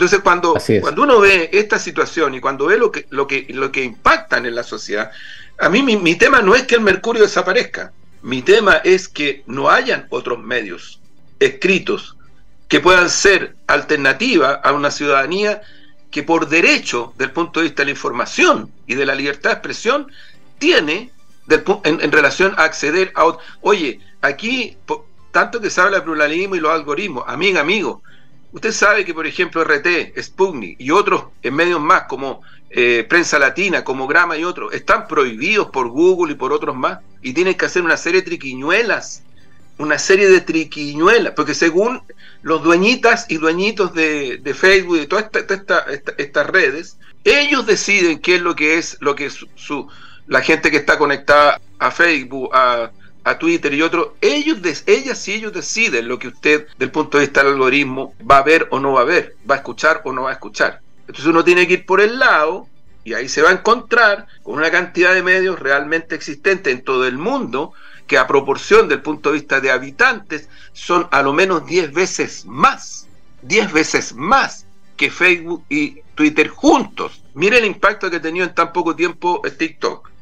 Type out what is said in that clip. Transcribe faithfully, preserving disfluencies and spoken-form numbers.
Entonces, cuando, Así es. cuando uno ve esta situación y cuando ve lo que, lo que, lo que impactan en la sociedad, a mí mi, mi tema no es que el mercurio desaparezca, mi tema es que no hayan otros medios escritos que puedan ser alternativa a una ciudadanía que por derecho, del punto de vista de la información y de la libertad de expresión, tiene del, en, en relación a acceder a otro. Oye, aquí, po, tanto que se habla de pluralismo y los algoritmos, amiga, amigo, usted sabe que, por ejemplo, R T, Sputnik y otros en medios más como eh, Prensa Latina, como Grama y otros, están prohibidos por Google y por otros más, y tienen que hacer una serie de triquiñuelas, una serie de triquiñuelas, porque según los dueñitas y dueñitos de, de Facebook y de todas esta, esta, esta, estas redes, ellos deciden qué es lo que es lo que es su, su la gente que está conectada a Facebook, a, a Twitter y otros, ellos, ellas y ellos deciden lo que usted, del punto de vista del algoritmo, va a ver o no va a ver, va a escuchar o no va a escuchar. Entonces uno tiene que ir por el lado, y ahí se va a encontrar con una cantidad de medios realmente existentes en todo el mundo, que a proporción del punto de vista de habitantes son a lo menos diez veces más, diez veces más que Facebook y Twitter juntos. Mire el impacto que ha tenido en tan poco tiempo TikTok.